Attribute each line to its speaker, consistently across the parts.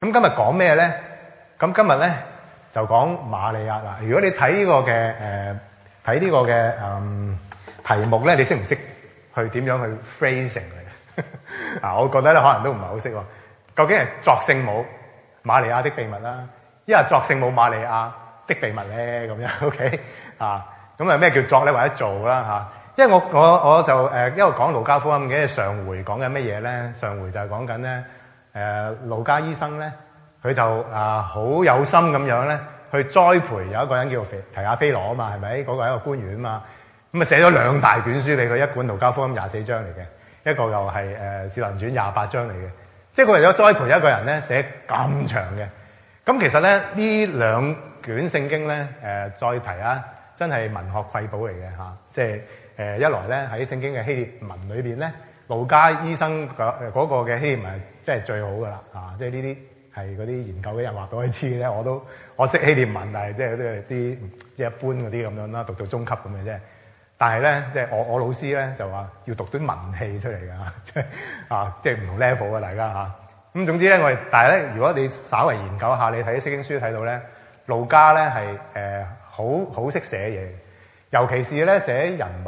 Speaker 1: 咁今日講咩咧？咁今日咧就講瑪利亞啦。如果你睇呢個嘅題目咧，你識唔識去點樣去 phrasing 嚟？我覺得咧可能都唔係好識喎。究竟係作聖母瑪利亞的秘密啦，一係作聖母瑪利亞的秘密咧咁樣 OK 咁咩叫作咧或者做啦因為我就一路講路加福音嘅上回講緊乜嘢咧？上回就係講緊咧路加醫生咧，佢就好有心咁樣咧去栽培有一個人叫提亞非羅啊嘛，係咪？嗰個係一個官員啊嘛，咁寫咗2大卷書俾佢，一本路加福音24章嚟嘅，一個又係使徒行傳28章嚟嘅，即係佢為咗栽培一個人咧寫咁長嘅。咁其實咧呢2卷聖經咧再提真係文學瑰寶嚟嘅即係一來咧喺聖經嘅希臘文裏邊咧，路加醫生嗰個嘅希臘文即係最好噶啦即係呢啲係嗰啲研究嘅人話俾我知咧，我識希臘文，但係即係都係啲即係一般嗰啲咁樣啦，讀到中級咁嘅啫。但係咧即係我老師咧就話要讀啲文氣出嚟㗎，即係唔同 level 啊大家咁總之咧但係咧如果你稍為研究下，你睇聖經書睇到咧，路加咧係好識寫嘢，尤其是咧寫人物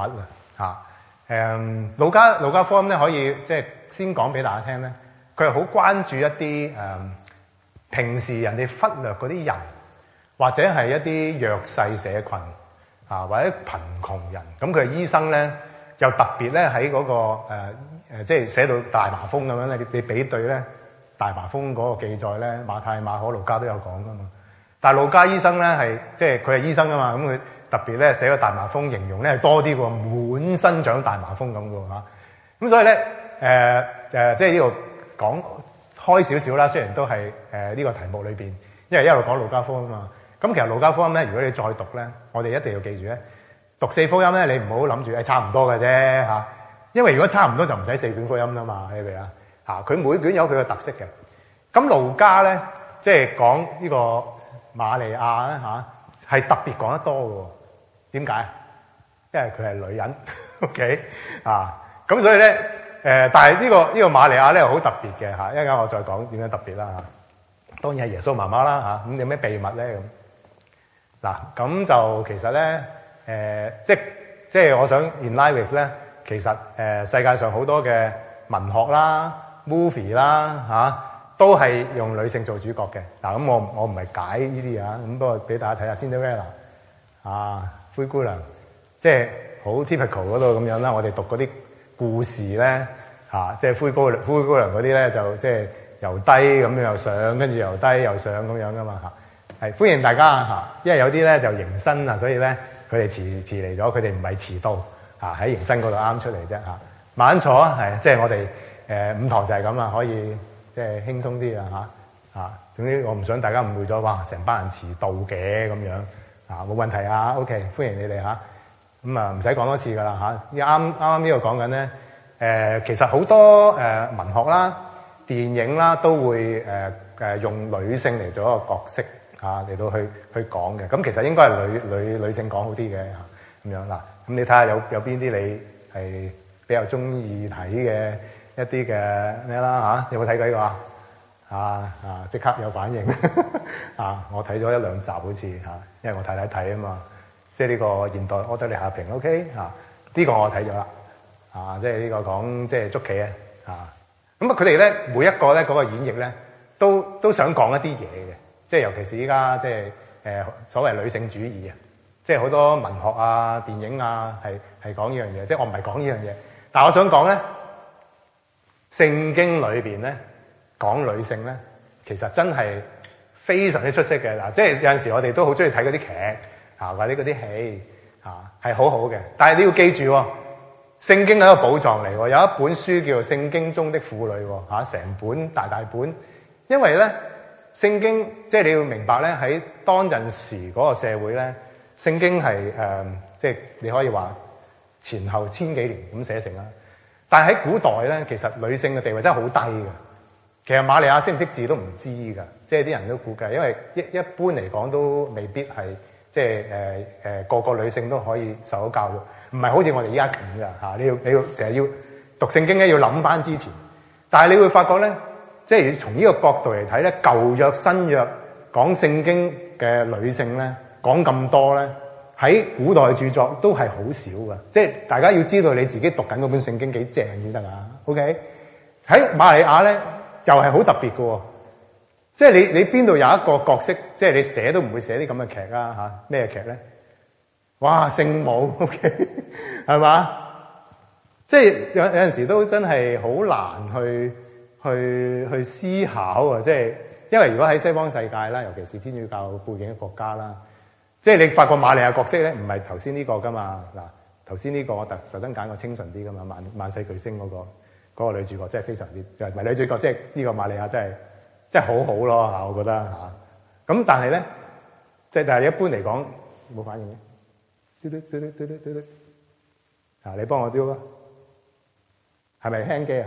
Speaker 1: 路加福音咧可以即係先講俾大家聽咧，佢係好關注一啲平時人哋忽略嗰啲人，或者係一啲弱勢社群或者貧窮人，咁佢係醫生咧，又特別咧喺嗰個即係寫到大麻風咁樣咧，你比對咧大麻風嗰個記載咧，馬太、馬可、路加都有講噶嘛。但係路加醫生咧係即係佢係醫生啊嘛，咁佢特別咧寫個大麻風形容咧係多啲喎，滿身長大麻風咁嘅喎咁所以咧即係呢度講開少少啦，雖然都係呢個題目裏邊，因為一路講路加福音啊嘛。咁其實路加福音咧，如果你再讀咧，我哋一定要記住咧，讀4福音咧，你唔好諗住差唔多嘅啫因為如果差唔多就唔使4卷福音啦嘛，你明佢每卷有佢嘅特色嘅。咁路加咧即係講呢個瑪利亞咧係特別講得多嘅喎。點解？因為佢係女人 ，OK 咁所以咧但係呢個瑪利亞咧好特別嘅一陣間我再講點樣特別啦當然係耶穌媽媽啦咁有咩秘密咧咁咁就其實咧即係我想 in line with 咧，其實世界上好多嘅文學啦、movie 啦都係用女性做主角嘅咁我唔係解呢啲咁不過俾大家睇下 Cinderella 灰姑娘，即係好 typical 嗰度咁樣啦。我哋讀嗰啲故事咧即係灰姑娘嗰啲咧就即係由低咁樣又上，跟住由低又上咁樣噶嘛係歡迎大家因為有啲咧就迎新所以咧佢哋遲嚟咗，佢哋唔係遲到喺迎新嗰度啱出嚟啫慢慢坐即係我哋5堂就係咁啦，可以即係輕鬆啲總之我唔想大家誤會咗，哇成班人遲到嘅咁樣冇問題OK 歡迎你哋咁唔使講多次噶啦啱呢個講緊咧其實好多文學啦、電影啦都會用女性嚟做一個角色嚟到去講嘅，咁其實應該係女性講好啲嘅咁樣咁你睇下有邊啲你係比較中意睇嘅一啲嘅咩啦有冇睇過呢個即刻有反應我睇咗1-2集好似因為我太太睇啊嘛，即係呢個現代柯德莉夏萍 OK 呢個我睇咗啦即係呢個講即係捉棋咁佢哋咧每一個咧嗰個演繹咧都想講一啲嘢嘅，即係尤其是依家即係所謂女性主義即係好多文學電影係講呢樣嘢，即係我唔係講呢樣嘢，但係我想講咧聖經裏邊咧講女性咧其實真係非常之出色嘅即係有陣時我哋都好中意睇嗰啲劇或者嗰啲戲係好好嘅，但係你要記住聖經係一個寶藏嚟有一本書叫做《聖經中的婦女》成本大本，因為咧聖經即係你要明白咧喺當陣時嗰個社會咧，聖經係即係你可以話前後千幾年咁寫成啦。但係喺古代咧，其實女性嘅地位真係好低嘅。其實瑪利亞識唔識字都唔知㗎，即係啲人都估計，因為一般嚟講都未必係即係個個女性都可以受到教育，唔係好似我哋依家咁㗎。你要成日要讀聖經咧，要諗翻之前。但係你會發覺咧， 即係從呢個角度嚟睇咧，舊約新約講聖經嘅女性咧，講咁多咧，喺古代著作都係好少㗎。即係大家要知道你自己讀緊嗰本聖經幾正先得啊。OK， 喺瑪利亞咧又係好特別嘅喎。即係你邊度有一個角色，即係你寫都唔會寫啲咁嘅劇啦嚇？咩劇咧？哇，聖母 OK 係嘛？即係有陣時都真係好難去思考啊！即係因為如果喺西方世界啦，尤其是天主教背景嘅國家啦，即係你發覺瑪利亞角色咧，唔係頭先呢個噶嘛。嗱，頭先呢個我特登揀個清純啲噶嘛，萬世巨星嗰個女主角，真係非常之就唔係女主角，即係呢個瑪利亞真係好好咯嚇，我覺得嚇。咁但係咧，即係但係一般嚟講冇反應嘅。嘟嘟嘟嘟嘟嘟嘟嘟，你幫我丟啊？係咪輕機啊？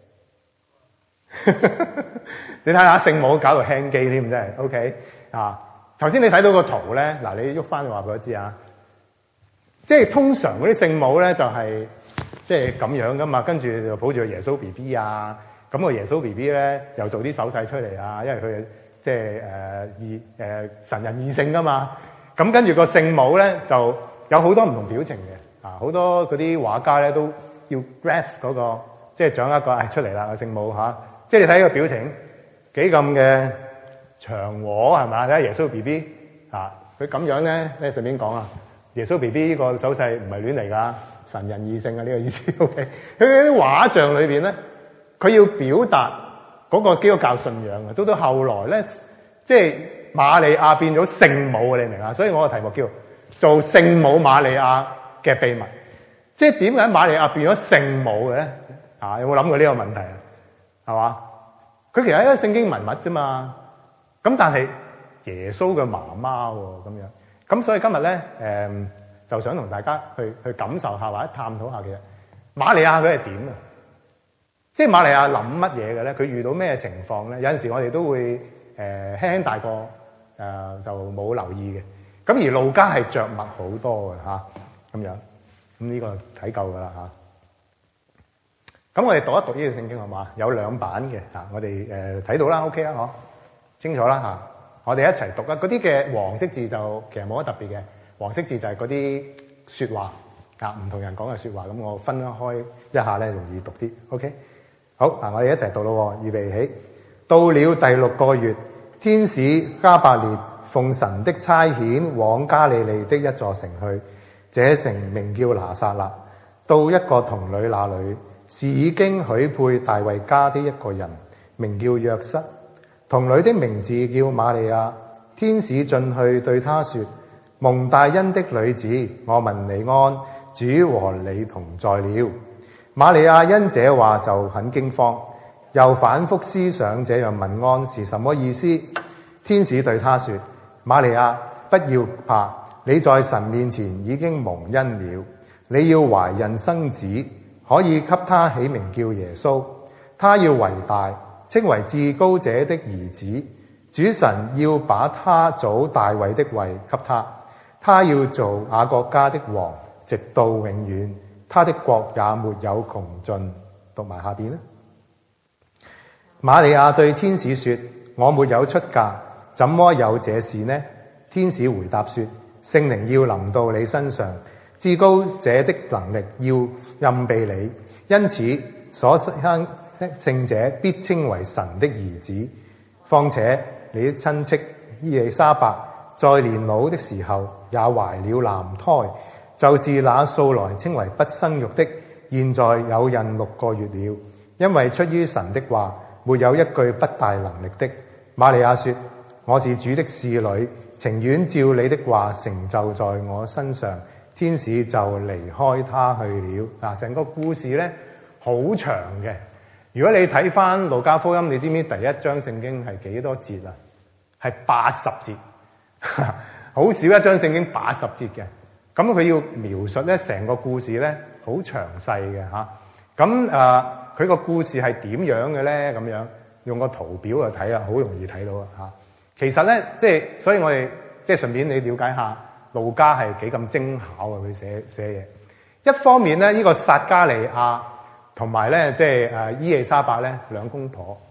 Speaker 1: 你睇下聖母搞到輕機添，真係 OK 啊！頭先你睇到個圖咧，嗱你喐翻話俾我知啊！即係通常嗰啲聖母咧就係即係咁樣噶嘛，跟住就抱住個耶穌 BB 啊，咁個耶穌 BB 咧又做啲手勢出嚟啊，因為佢即係神人二性噶嘛，咁跟住個聖母咧就有好多唔同表情嘅啊，好多嗰啲畫家咧都要 grasp 嗰個即係掌握個出嚟啦個聖母嚇。即係你睇個表情幾咁嘅祥和係嘛？睇下耶穌 BB 佢咁樣咧，你順便講啊，耶穌 BB 呢個手勢唔係亂嚟㗎，神人二性啊呢個意思。OK， 佢喺啲畫像裏邊咧，佢要表達嗰個基督教信仰啊。到後來咧，即係瑪利亞變咗聖母，你明啊？所以我個題目叫做聖母瑪利亞嘅秘密。即係點解瑪利亞變咗聖母嘅咧？有冇諗過呢個問題啊？係嘛？佢其實係一個聖經文物啫嘛。咁但係耶穌嘅媽媽喎，咁樣。咁所以今日咧，就想同大家去感受下或者探討下嘅瑪利亞佢係點啊？即係瑪利亞諗乜嘢嘅咧？佢遇到咩情況咧？有陣時我哋都會輕輕大個就冇留意嘅。咁而路加係着墨好多嘅嚇，咁樣。咁呢個睇夠㗎啦嚇。咁我哋讀一讀呢個聖經好嘛？有兩版嘅嚇，我哋睇到啦 ，OK 啦嗬，清楚啦嚇。我哋一齊讀啊！嗰啲嘅黃色字就其實冇乜特別嘅，黃色字就係嗰啲説話啊，唔同人講嘅説話。咁我分開一下咧，容易讀啲。OK， 好嗱，我哋一齊讀咯。預備起，到了第6個月，天使加百列奉神的差遣往加利利的一座城去，這城名叫拿撒勒，到一個童女那裏，是已經許配大衛家的一個人，名叫約瑟。童女的名字叫瑪利亞。天使進去對她說：蒙大恩的女子，我問你安，主和你同在了。瑪利亞因這話就很驚慌，又反覆思想這樣問安是什麼意思。天使對她說：瑪利亞，不要怕，你在神面前已經蒙恩了，你要懷孕生子，可以給他起名叫耶穌。他要為大，稱為至高者的兒子。主神要把他祖大衛的位給他，他要做雅各家的王，直到永遠。他的國也沒有窮盡。讀埋下邊啦。瑪利亞對天使說：我沒有出嫁，怎麼有這事呢？天使回答說：聖靈要臨到你身上，至高者的能力要蔭庇你，因此所生聖者必稱為神的兒子。況且你的親戚伊利沙伯在年老的時候也懷了男胎，就是那素來稱為不生育的，現在有孕6個月了，因為出於神的話，沒有一句不帶能力的。瑪利亞說：我是主的侍女，情願照你的話成就在我身上。天使就離開他去了。嗱，成個故事咧好長嘅。如果你睇翻路加福音，你知唔知第一章聖經係幾多節啊？係80節，好少一章聖經80節嘅。咁佢要描述咧成個故事咧好詳細嘅嚇。咁佢個故事係點樣嘅咧？咁樣用個圖表去睇啊，好容易睇到啊嚇。其實咧即係，所以我哋即係順便你了解下路加係幾咁精巧啊！佢寫嘢。一方面咧，呢個撒加利亞同埋咧即係伊利沙伯咧兩公婆，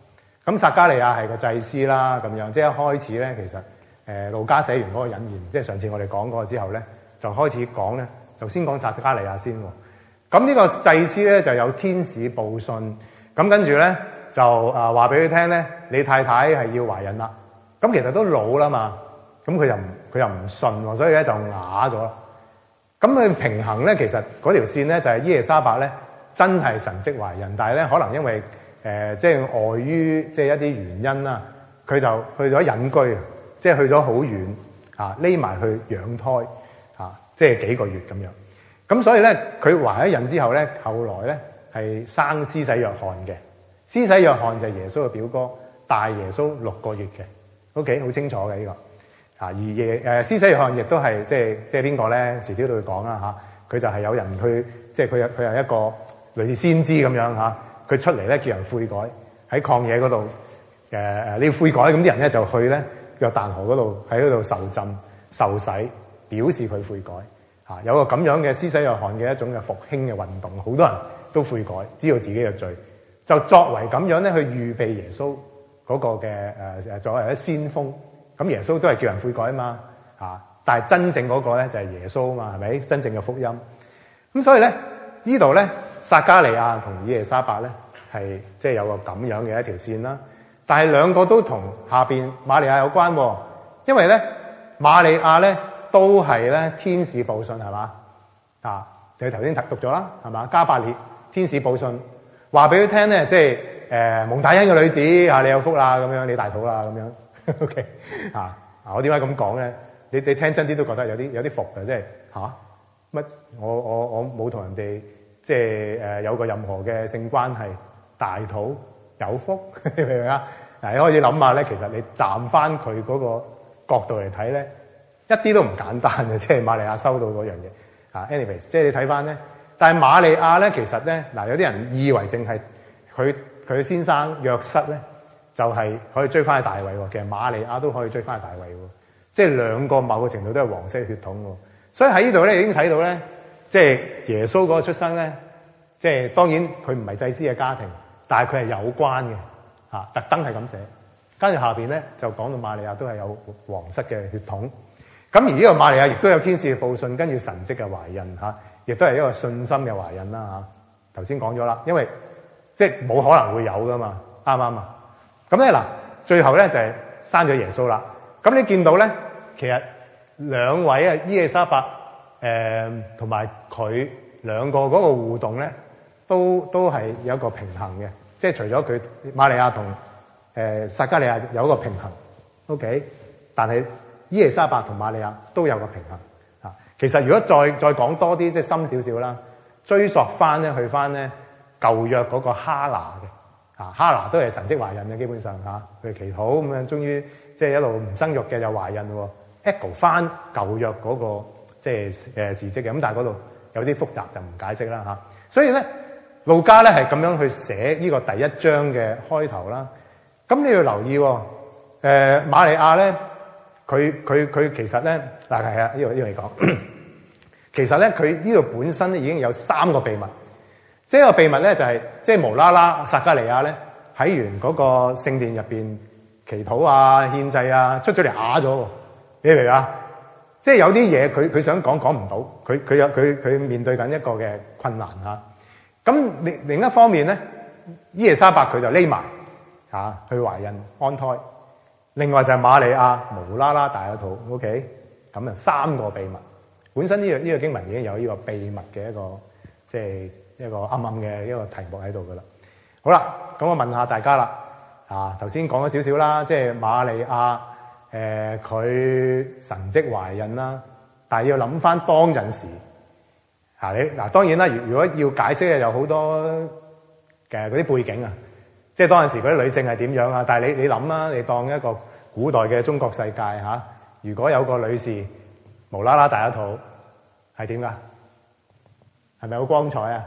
Speaker 1: 咁撒迦利亞係個祭司啦，咁樣即係一開始咧，其實路加寫完嗰個引言，即係上次我哋講過之後咧，就開始講咧，就先講撒迦利亞先喎。咁呢個祭司咧就有天使報信，咁跟住咧就話俾佢聽咧，你太太係要懷孕啦。咁其實都老啦嘛，咁佢又唔信喎，所以咧就啞咗啦。咁佢平衡咧，其實嗰條線咧就係伊麗莎白咧真係神蹟懷孕，但係咧可能因為即係礙於即係一啲原因啦，佢就去咗隱居，即係去咗好遠匿埋去養胎即係幾個月咁樣。咁所以咧，佢懷咗孕之後咧，後來咧係生施洗約翰嘅。施洗約翰就係耶穌嘅表哥，大耶穌6個月嘅。OK， 好清楚嘅呢個。而施洗約翰亦都係即係邊個咧？遲啲都會講啦嚇。佢就係有人去，即係佢係一個類似先知咁樣嚇。佢出嚟咧叫人悔改，喺曠野嗰度你要悔改，咁啲人咧就去咧約旦河嗰度喺嗰度受浸受洗，表示佢悔改。有個咁樣嘅施洗約翰嘅一種嘅復興嘅運動，好多人都悔改，知道自己嘅罪，就作為咁樣咧去預備耶穌嗰個嘅作為一先鋒。咁耶穌都係叫人悔改啊嘛但係真正嗰個咧就係耶穌啊嘛，係咪真正嘅福音？咁所以咧呢度咧撒迦利亞同以利沙伯咧係即係有個咁樣嘅一條線啦。但係兩個都同下邊瑪利亞有關喎，因為咧瑪利亞咧都係咧天使報信係嘛你頭先讀咗啦係嘛？加百列天使報信話俾佢聽咧，即係蒙大恩嘅女子你有福啦咁樣，你大肚啦咁樣。OK 我點解咁講咧？你聽真啲都覺得有啲服嘅，即係乜我冇同人哋即係有個任何嘅性關係，大肚有福，明唔明啊？你可以諗下咧，其實你站翻佢嗰個角度嚟睇咧，一啲都唔簡單嘅，即係瑪利亞收到嗰樣嘢anyways， 即係你睇翻咧，但係瑪利亞咧，其實咧有啲人以為淨係佢先生約瑟咧，就係可以追翻去大衛喎。其實瑪利亞都可以追翻去大衛喎，即係兩個某個程度都係皇室血統喎。所以喺呢度咧已經睇到咧，即係耶穌嗰個出生咧，即係當然佢唔係祭司嘅家庭，但係佢係有關嘅特登係咁寫。跟住下邊咧就講到瑪利亞都係有皇室嘅血統。咁而呢個瑪利亞亦都有天使嘅報信，跟住神蹟嘅懷孕亦都係一個信心嘅懷孕啦頭先講咗啦，因為即係冇可能會有噶嘛，啱唔啱啊？咁咧嗱，最後咧就係生咗耶穌啦。咁你見到咧，其實兩位伊利沙伯同埋佢兩個嗰個互動咧，都係有一個平衡嘅，即係除咗佢瑪利亞同撒迦利亞有一個平衡 ，OK， 但係伊利沙伯同瑪利亞都有個平衡其實如果再講多啲，即係深少少啦，追溯翻咧，去翻咧舊約嗰個哈拿嘅哈拿都係神蹟懷孕嘅，基本上佢祈禱咁樣，終於即係一路唔生育嘅又懷孕喎 ，echo 翻舊約嗰個即係事蹟嘅，咁但係嗰度有啲複雜就唔解釋啦所以咧路加咧係咁樣去寫呢個第一章嘅開頭啦。咁你要留意瑪利亞咧，佢其實咧嗱係呢度嚟講，其實咧佢呢度本身已經有3個秘密。即係個秘密咧就係即係無啦啦撒迦利亞咧喺完嗰個聖殿入邊祈禱獻祭出咗嚟啞咗喎，你明啊？即係有啲嘢佢想講唔到，佢面對緊一個嘅困難咁另一方面咧，伊利沙伯佢就匿埋去懷孕安胎。另外就係瑪利亞無啦啦大咗肚 ，OK， 咁3個秘密。本身呢個經文已經有呢個秘密嘅一個即係一個暗暗嘅一個題目喺度噶啦。好啦，咁我問下大家啦，頭先講咗少少啦，即係瑪利亞佢神蹟懷孕啦，但係要諗翻當陣時當然啦，如果要解釋嘅有好多嘅嗰啲背景即係當陣時嗰啲女性係點樣但係你諗啦，你當一個古代嘅中國世界如果有個女士無啦啦大咗肚，係點㗎？係咪好光彩啊？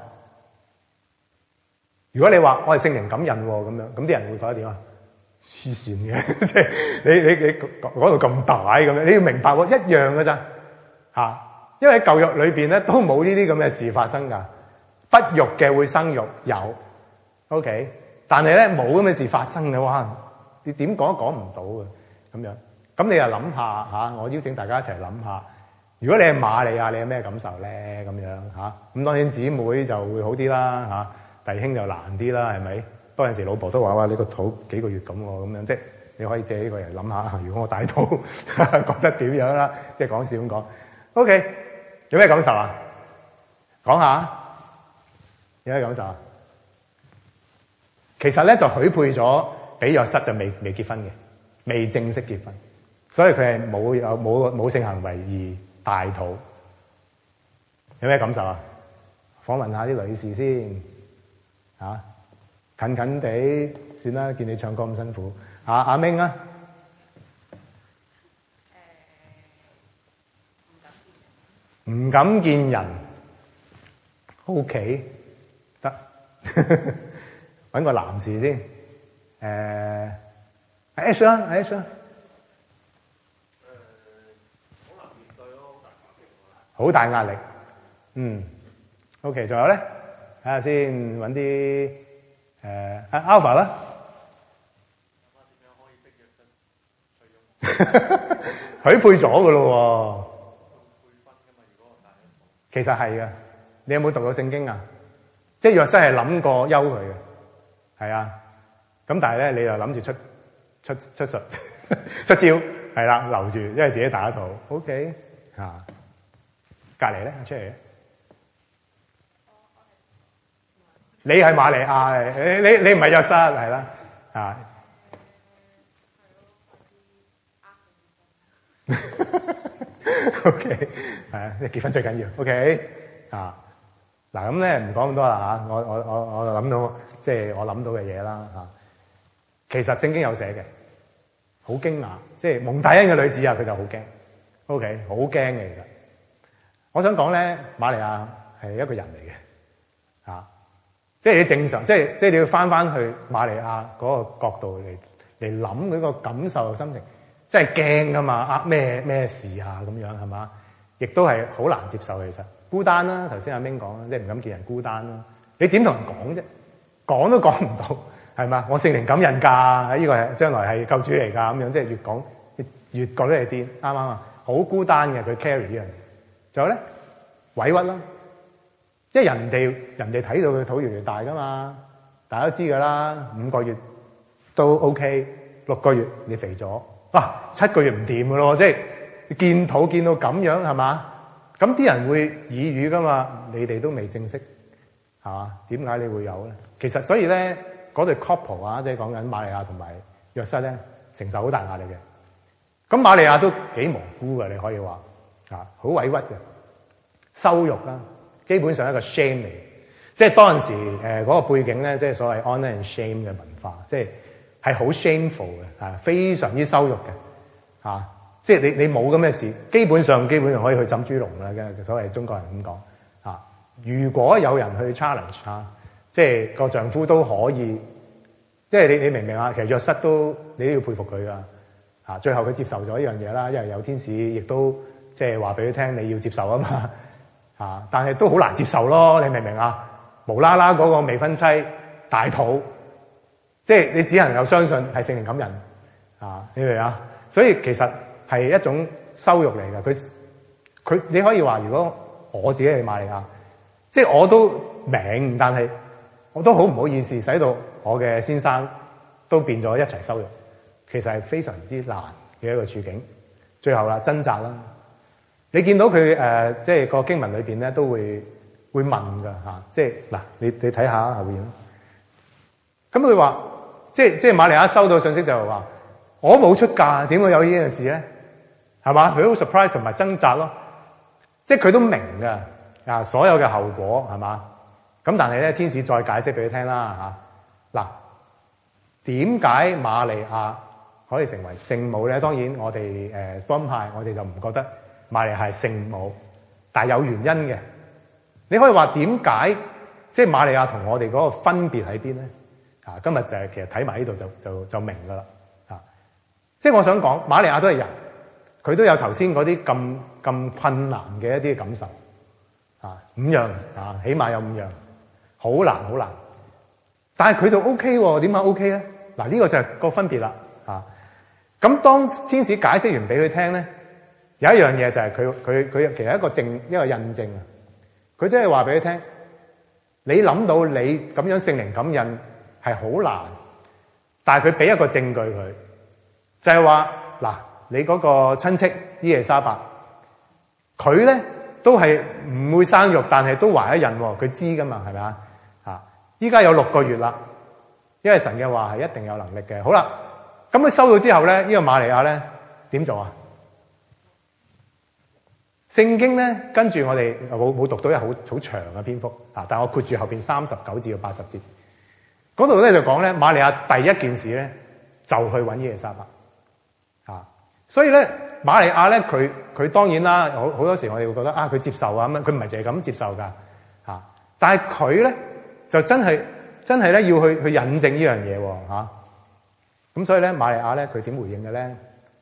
Speaker 1: 如果你話我係聖靈感孕咁樣，咁啲人會覺得點啊？黐線嘅，即係你講到咁大咁樣，你要明白一樣㗎咋因為喺舊約裏邊咧都冇呢啲咁嘅事發生㗎。不育嘅會生育有 ，OK， 但係咧冇咁嘅事發生嘅話，你點講都講唔到嘅咁樣。咁你又諗下嚇，我邀請大家一齊諗下，如果你係瑪利亞，你有咩感受咧？咁樣嚇，咁當然姊妹就會好啲啦嚇，弟兄就難啲啦，係咪？嗰陣時老婆都話：哇，你個肚幾個月咁喎，咁樣即係你可以借呢個嚟諗下，如果我大肚覺得點樣啦？即係講笑咁講。OK，有咩感受啊？講下，有咩感受啊？其實咧就許配咗俾約瑟，就未結婚嘅，未正式結婚，所以佢係冇性行為而大肚。有咩感受啊？訪問下啲女士先嚇，近近地算啦，見你唱歌咁辛苦。阿明啊，唔敢見人，OK 得。揾個男士先，Ash 啦，Ash 啦，好難面對咯，好大壓力。OK， 仲有咧，睇下先，揾啲Alpha 啦。許配咗㗎咯喎，其實係嘅。你有冇讀過聖經啊？即係約瑟係諗過休佢嘅。係啊，咁但係咧，你就諗住出術出招，係啦，留住，因為自己打得到 OK 嚇。隔離咧，出嚟咧，你係瑪利亞，你唔係約瑟，係啦啊。OK， 係啊，結婚最緊要 OK 啊。嗱咁咧唔講咁多啦嚇，我就諗到，即係我諗到嘅嘢啦嚇。其實聖經有寫嘅，好驚訝，即係蒙大恩嘅女子啊，佢就好驚 ，OK， 好驚嘅其實。我想講咧，瑪利亞係一個人嚟嘅嚇，即係你正常，即係你要翻去瑪利亞嗰個角度嚟諗佢個感受心情，真係驚噶嘛，咩事啊咁樣係嘛？亦都係好難接受其實。孤單啦，頭先阿明講，即係唔敢見人孤單啦。你點同人講啫？講都講唔到，係嘛？我聖靈感人㗎，呢個係將來係救主嚟㗎，咁樣即係越講越覺得你癲，啱唔啱啊？好孤單嘅佢 carry 呢樣嘢。仲有咧委屈啦，即係人哋睇到佢肚越嚟越大㗎嘛，大家都知㗎啦。5個月都 OK， 6個月你肥咗，哇7個月唔掂㗎咯，即係見肚見到咁樣係嘛？咁啲人會耳語㗎嘛？你哋都未正式係嘛？點解你會有咧？其實所以咧，嗰對 couple 啊，即係講緊瑪利亞同埋約瑟咧，承受好大壓力嘅。咁瑪利亞都幾無辜嘅，你可以話啊，好委屈嘅，羞辱啦，基本上係一個 shame 嚟。即係當陣時嗰個背景咧，即係所謂 honour and shame 嘅文化，即係好 shameful 嘅，非常之羞辱嘅嚇。即係你冇咁嘅事，基本上可以去浸豬籠啦嘅，所謂中國人咁講嚇。如果有人去 challenge 嚇，即係個丈夫都可以，即係你明唔明啊？其實約瑟你都要佩服佢噶嚇。最後佢接受咗呢樣嘢啦，因為有天使亦都即係話俾佢聽你要接受啊嘛嚇。但係都好難接受咯，你明唔明啊？無啦啦嗰個未婚妻大肚，即係你只能夠相信係聖靈感人啊，你明啊？所以其實係一種羞辱嚟㗎。佢你可以話，如果我自己係瑪利亞，即係我都明，但係我都好唔好意思，使到我嘅先生都變咗一齊羞辱。其實係非常之難嘅一個處境。最後啦，掙扎啦，你見到佢即係個經文裏邊咧都會問㗎嚇，即係嗱，你睇下後邊。咁佢話，即係瑪利亞收到信息就係話，我冇出嫁，點會有呢件事咧？係嘛？佢好 surprise 同埋掙扎咯，即係佢都明㗎啊，所有嘅後果係嘛？咁但係咧，天使再解釋俾佢聽啦嚇。嗱，點解瑪利亞可以成為聖母咧？當然我哋福音派我哋就唔覺得瑪利亞係聖母，但係有原因嘅。你可以話點解即係瑪利亞同我哋嗰個分別喺邊咧？啊，今日就係其實睇埋呢度就明㗎啦。啊，即係我想講，瑪利亞都係人。佢都有頭先嗰啲咁困難嘅一啲感受啊，5樣啊，起碼有5樣，好難。 但係佢就 OK 喎，點解 OK 咧？嗱，呢個就係個分別啦嚇。咁當天使解釋完俾佢聽咧，有一樣嘢就係佢其實一個印證啊。佢即係話俾佢聽，你諗到你咁樣聖靈感印係好難，但係佢俾一個證據佢，就係話嗱，你嗰個親戚伊麗莎白，佢咧都係唔會生育，但係都懷一孕喎，佢知噶嘛，係咪啊？嚇！依家有6個月啦，因為神嘅話係一定有能力嘅。好啦，咁佢收到之後咧，呢個瑪利亞咧點做啊？聖經咧跟住我哋冇讀到一好長嘅篇幅啊，但係我括住後邊39至到80節嗰度咧就講咧，瑪利亞第一件事咧就去揾伊麗莎白啊，所以咧瑪利亞咧佢當然啦，好多時我哋會覺得啊佢接受啊咁樣，佢唔係淨係咁接受㗎嚇，但係佢咧就真係咧要去引證呢樣嘢喎嚇，咁所以咧瑪利亞咧佢點回應嘅咧？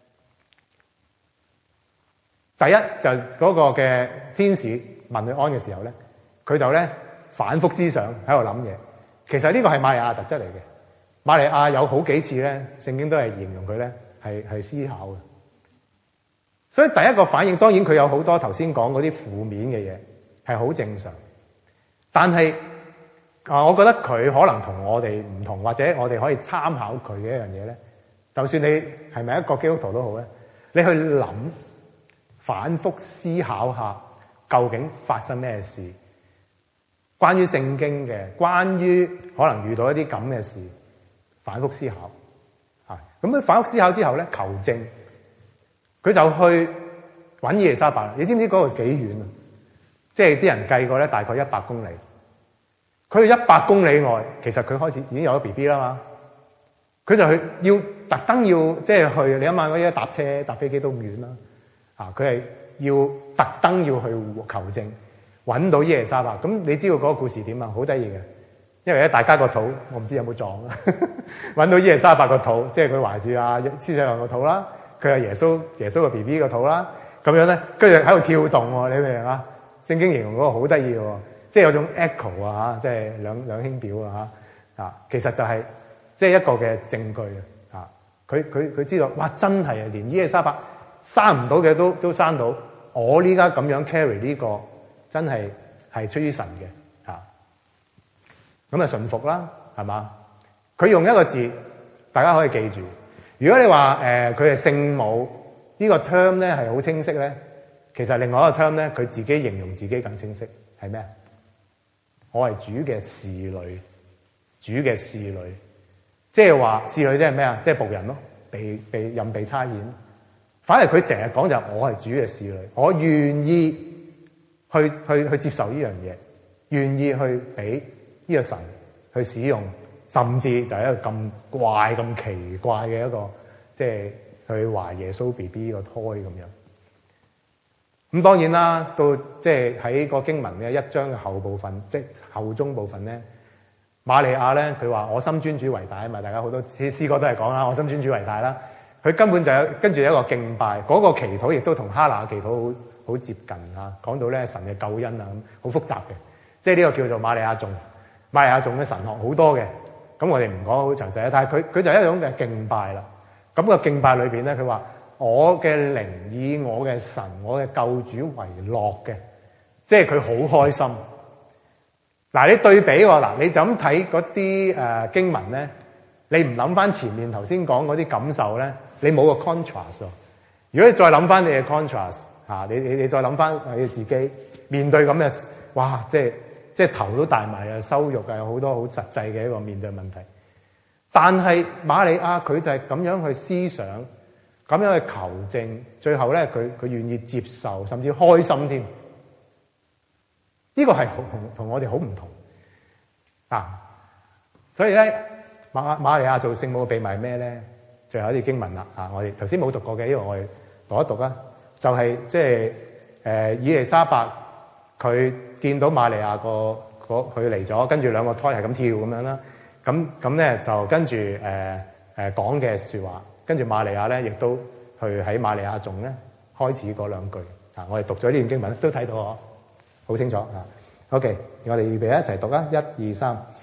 Speaker 1: 第一就嗰個嘅天使問佢安嘅時候咧，佢就咧反覆思想喺度諗嘢。其實呢個係瑪利亞特質嚟嘅。瑪利亞有好幾次咧，聖經都係形容佢咧係思考嘅。所以第一個反應，當然佢有好多頭先講嗰啲負面嘅嘢係好正常。但係我覺得佢可能同我哋唔同，或者我哋可以參考佢嘅一樣嘢咧。就算你係咪一個基督徒都好咧，你去諗。反覆思考下，究竟發生咩事？關於聖經嘅，關於可能遇到一啲咁嘅事，反覆思考。咁佢反覆思考之後咧，求證，佢就去揾伊麗莎白。你知唔知嗰度幾遠啊？即係啲人計過咧，大概100公里。佢去100公里外，其實佢開始已經有咗 BB 啦嘛。佢就要特登要即係去，你諗下，我而家搭車搭飛機都咁遠啦。佢係要特登要去求證，揾到伊麗莎白。咁你知道嗰個故事點啊？好得意嘅，因為咧大家個肚，我唔知有冇撞啦。揾到伊麗莎白個肚，即係佢懷住阿施洗約翰個肚啦，佢係耶穌個 BB 個肚啦。咁樣咧，跟住喺度跳動喎，你明唔明啊？聖經形容嗰個好得意喎，即係有種 echo 啊，即係兩兄表啊其實就係即係一個嘅證據啊。佢知道，哇！真係啊，連伊麗莎白生唔到嘅都生到，我呢家咁樣 carry 呢個真係出於神嘅嚇，咁啊順服啦，係嘛？佢用一個字，大家可以記住。如果你話佢係聖母呢個 term 咧係好清晰咧，其實另外一個 term 咧佢自己形容自己更清晰係咩？我係主嘅侍女，主嘅侍女，即係話侍女即係咩啊？即係僕人咯，被任被差遣。反而佢成日講就係我係主嘅侍女，我願意去接受呢樣嘢，願意去俾呢個神去使用，甚至就係一個咁怪咁奇怪嘅一個，即係去懷耶穌 BB 個胎咁樣。咁當然啦，到即係喺個經文嘅1章嘅後部分，即係後中部分咧，瑪利亞咧佢話我心尊主為大啊嘛，大家好多詩歌都係講啦，我心尊主為大啦。佢根本就有跟住一個敬拜，嗰個祈禱亦都同哈拿嘅祈禱好接近啊！講到咧神嘅救恩啊，咁好複雜嘅，即係呢個叫做瑪利亞頌。瑪利亞頌嘅神學好多嘅，咁我哋唔講好詳細，但係佢就係一種嘅敬拜啦。咁個敬拜裏邊咧，佢話我嘅靈以我嘅神、我嘅救主為樂嘅，即係佢好開心。嗱，你對比喎，嗱，你就咁睇嗰啲經文咧，你唔諗翻前面頭先講嗰啲感受咧？你冇個 contrast 喎。如果你再諗翻你嘅 contrast 你再諗翻你自己面對咁嘅，哇！即係頭都大埋啊，羞辱啊，有好多好實際嘅一個面對問題。但係瑪利亞佢就係咁樣去思想，咁樣去求證，最後咧佢願意接受，甚至開心添。呢個係同我哋好唔同啊！所以咧瑪利亞做聖母嘅秘密係咩咧？最後一啲經文啦，我哋頭先冇讀過嘅，因為我哋讀一讀啦。就係即係以利沙伯佢見到瑪利亞佢嚟咗，跟住兩個胎係咁跳咁樣啦。咁咧就跟住講嘅説話，跟住瑪利亞咧亦都去喺瑪利亞頌咧開始嗰兩句。我哋讀咗呢段經文都睇到好清楚。OK， 我哋預備一齊讀啦，1、2、3。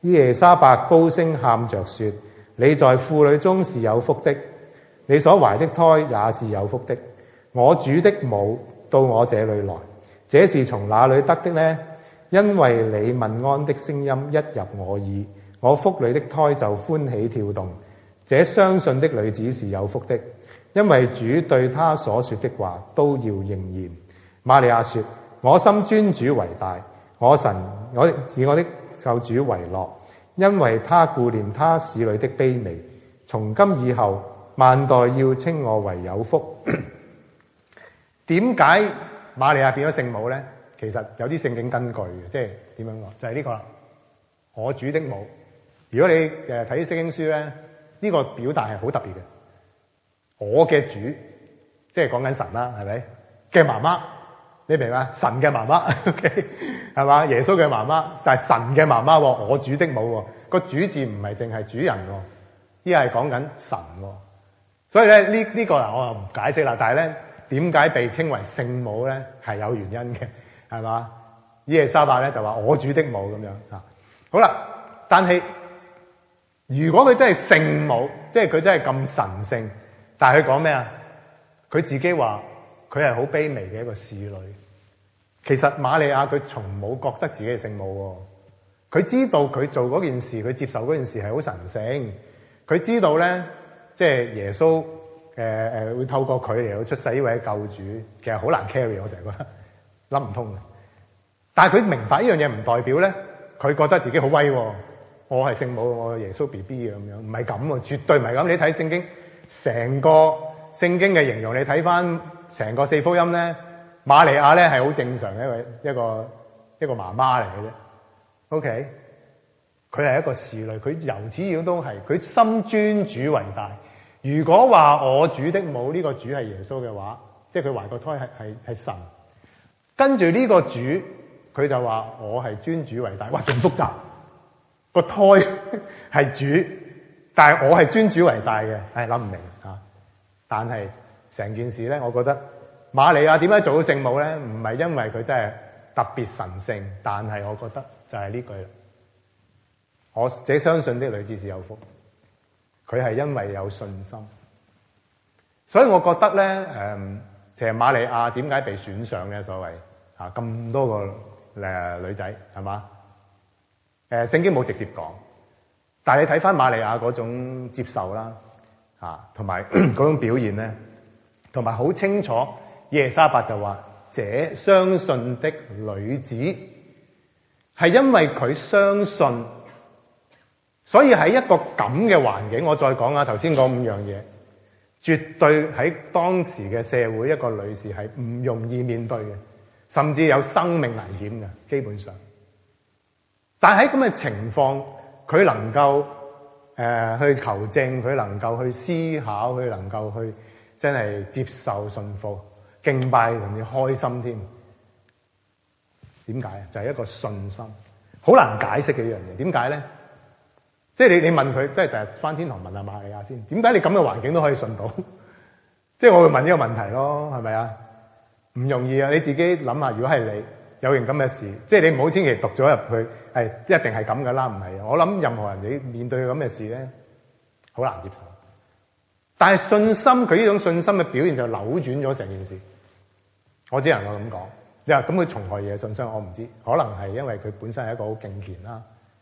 Speaker 2: 伊麗莎白高聲喊着說：你在婦女中是有福的，你所懷的胎也是有福的。我主的母到我這裏來，這是從哪裏得的呢？因為你問安的聲音一入我耳，我腹裏的胎就歡喜跳動。這相信的女子是有福的，因為主對她所說的話都要應驗。瑪利亞說：我心尊主為大，我以我的救主為樂，因為他顧念他使女的卑微。從今以後，萬代要稱我為有福。點解瑪利亞變咗聖母呢？其實有啲聖經根據嘅，即係點樣講？就係呢個啦，我主的母。如果你睇聖經書咧，呢個表達係好特別嘅。我嘅主，即係講緊神啦，係咪嘅媽媽？你明嘛？神嘅媽媽，OK， 係嘛？耶穌嘅媽媽就係神嘅媽媽喎，我主的母喎。個主字唔係淨係主人喎，依係講緊神喎。所以咧呢個我又唔解釋啦。但係咧，點解被稱為聖母咧？係有原因嘅，係嘛？伊麗莎白咧就話我主的母咁樣嚇。好啦，但係如果佢真係聖母，即係佢真係咁神聖，但係佢講咩啊？佢自己話佢係好卑微嘅一個侍女。其實瑪利亞佢從冇覺得自己係聖母喎。佢知道佢做嗰件事，佢接受嗰件事係好神聖。佢知道咧，即係耶穌會透過佢嚟到出世呢位救主，其實好難 carry， 我成日覺得諗唔通嘅。但係佢明白呢樣嘢唔代表咧，佢覺得自己好威喎。我係聖母，我係耶穌 BB 咁樣，唔係咁喎，絕對唔係咁。你睇聖經，成個聖經嘅形容，你睇翻成個四福音咧，瑪利亞咧係好正常嘅一個媽媽嚟嘅啫。OK， 佢係一個侍女，佢由始至終都係佢心尊主為大。如果話我主的母呢個主係耶穌嘅話，即係佢懷個胎係神，跟住呢個主佢就話我係尊主為大，哇，仲複雜。個胎係主，但係我係尊主為大嘅，諗唔明嚇。但係成件事咧，我覺得瑪利亞點解做到聖母咧？唔係因為佢真係特別神聖，但係我覺得就係呢句啦。我這相信的女子是有福，佢係因為有信心。所以我覺得咧，其實瑪利亞點解被選上咧？所謂咁多個女仔係嘛？聖經冇直接講，但係你睇翻瑪利亞嗰種接受啦，同埋嗰種表現咧，同埋好清楚，伊麗莎白就話：這相信的女子係因為佢相信，所以喺一個咁嘅環境，我再講下頭先嗰5樣嘢，絕對喺當時嘅社會，一個女士係唔容易面對嘅，甚至有生命危險嘅，基本上。但係喺咁嘅情況，佢能夠去求證，佢能夠去思考，佢能夠去真係接受信服敬拜，甚至開心添。點解啊？就係一個信心，好難解釋嘅一樣嘢。點解咧？即係你問佢，即係第日返天堂問下瑪利亞先，點解你咁嘅環境都可以信到？即係我會問呢個問題咯，係咪啊？唔容易啊！你自己諗下，如果係你有件咁嘅事，即係你唔好千祈讀咗入去，係一定係咁噶啦，唔係。我諗任何人你面對咁嘅事咧，好難接受。但係信心，佢呢種信心嘅表現就扭轉咗成件事。我只能夠咁講。你話咁佢從何嘢信心？我唔知，可能係因為佢本身係一個好敬虔啦，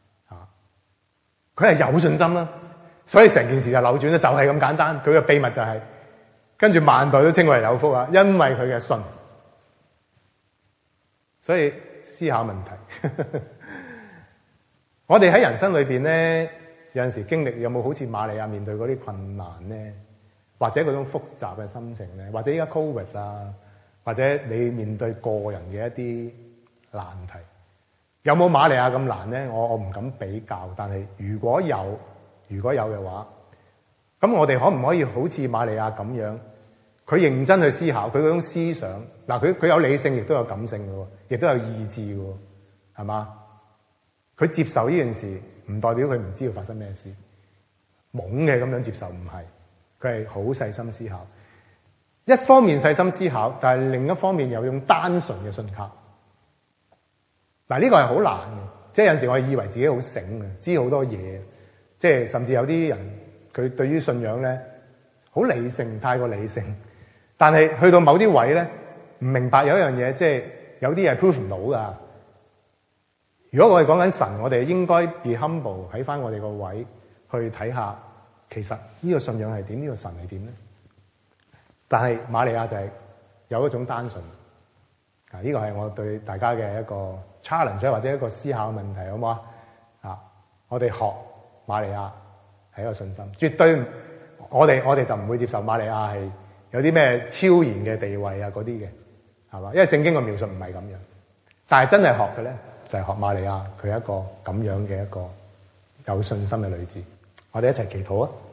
Speaker 2: 佢係有信心啦，所以成件事就扭轉咗，就係咁簡單。佢嘅秘密就係跟住萬代都稱為有福啊，因為佢嘅信。所以思考問題，我哋喺人生裏邊咧，有陣時經歷有冇好似瑪利亞面對嗰啲困難咧，或者嗰種複雜嘅心情咧，或者依家 Covid 啊，或者你面對個人嘅一啲難題，有冇瑪利亞咁難咧？我唔敢比較，但係如果有嘅話，咁我哋可唔可以好似瑪利亞咁樣？佢認真去思考，佢嗰種思想，嗱，佢有理性，亦都有感性嘅喎，亦都有意志嘅喎，係嘛？佢接受呢件事，唔代表佢唔知道發生咩事，懵嘅咁樣接受，唔係，佢係好細心思考。一方面細心思考，但係另一方面又用單純嘅信靠。嗱，呢個係好難嘅，
Speaker 1: 即係有陣時我哋以為自己好醒嘅，知好多嘢，即係甚至有啲人佢對於信仰咧好理性，太過理性，但係去到某啲位咧唔明白有一樣嘢，即係有啲係 prove 唔到㗎。如果我哋講緊神，我哋應該 be humble 喺翻我哋個位去睇下，其實呢個信仰係點，呢個神係點咧？但係瑪利亞就係有一種單純。呢個係我對大家嘅一個 challenge 或者一個思考嘅問題，好唔好啊？我哋學瑪利亞係一個信心，絕對我哋就唔會接受瑪利亞係有啲咩超然嘅地位啊嗰啲嘅，係嘛？因為聖經嘅描述唔係咁樣，但係真係學嘅咧就係學瑪利亞，佢係一個咁樣嘅一個有信心嘅女子。我哋一齊祈禱啊！